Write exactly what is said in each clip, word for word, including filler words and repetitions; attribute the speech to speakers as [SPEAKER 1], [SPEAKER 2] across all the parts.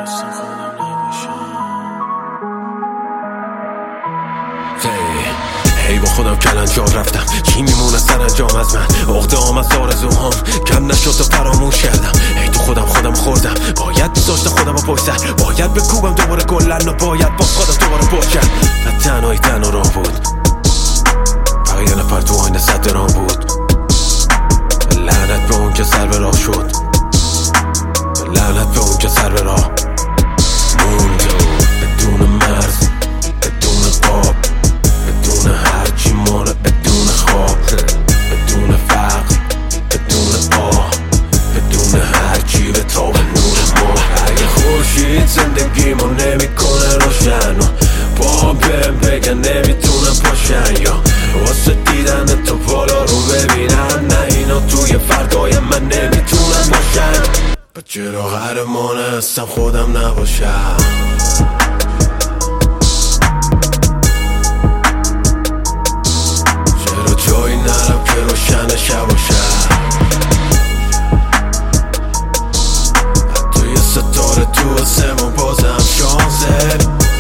[SPEAKER 1] هی با خودم کلنجار رفتم، چی میمونه سرانجام از من؟ عقده‌ام از آرزوهام کم نشد و فراموش کردم. هی تو خودم خودم خوردم، باید میذاشتم خودم رو پشت سر، باید بکوبم دوباره گلن و باید با خودم دوباره پر کرد. و تنهایی تنها راه بود، فقط یه نفر تو آینه صد درام بود. لعنت به اون که سر به راه شد، لعنت به اون که سر به راه موند بدون مرز، بدون قاب، بدون هرچی مانه، بدون خواب، بدون فقر، بدون آه، بدون هرچی به تاب نور ماه. اگه خورشید زندگیمو نمیکنه روشن و با بهم بگن نمیتونم پاشن، یا واسه دیدن تو بالا رو ببینن، نه اینا توی فردای من نمیتونن باشن. چرا قهرمان هستم خودم نباشم؟ چرا جایی نرم که روشن شب باشم؟ حتی یه ستاره تو آسمون بازم شانسه.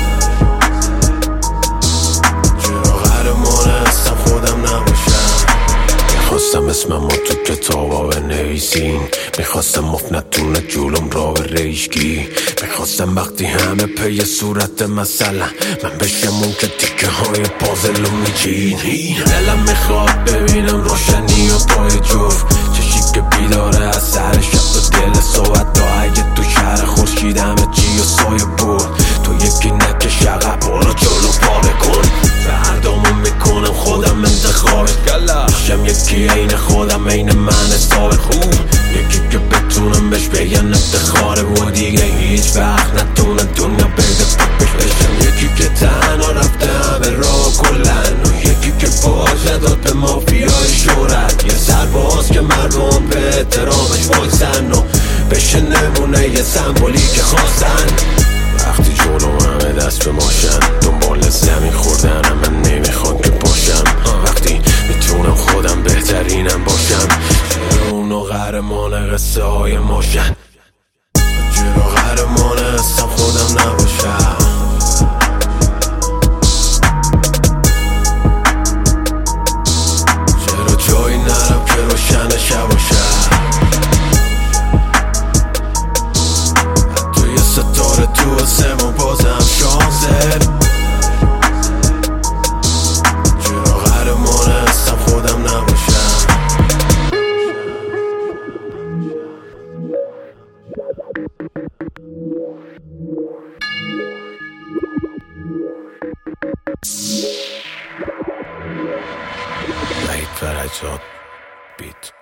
[SPEAKER 1] چرا قهرمان هستم خودم نباشم؟ میخواستم اسمم رو تو کتابا بنویسین، میخواستم مفت نتونه جلوم را به ریشگی، میخواستم وقتی همه پی صورت مثلا من بشم اون که تیکه های پازل رو میچین. دلم میخواد ببینم روشنی و پای جفت، چشی که بیداره از سر شب و دل صحبت تا اگه تو شهر خورشید همه چی و سایه برد، تو یکی نکش عقب برو جلو پا بکن. فردامو میکنم خودم انتخابش، میشم یکی عین خودم عین من حساب خوب، یکی که بتونم بهش بگن افتخاره و دیگه هیچ وقت نتونه دنیا بده پاکش بشم. یکی که تنها رفته همه راه کلن و یکی که باشه داد به مافیای شهرت، یه سرباز که مردم به احترامش وایسن و بشه نمونه یه سمبولی که خواستن. وقتی جلو همه دست به ماشن دنبال زمین خوردن من نمیخوان که باشم، وقتی میتونم خودم بهترینم باشم. چرا اونو قهرمان قصه های ماشن؟ چرا قهرمان هستم خودم نباشم؟ چرا جایی نرم که روشن شب باشم؟ حتی یه ستاره تو آسمون بازم شانسه. چرا قهرمان هستم خودم نباشم؟ وحید فرجاد بیت.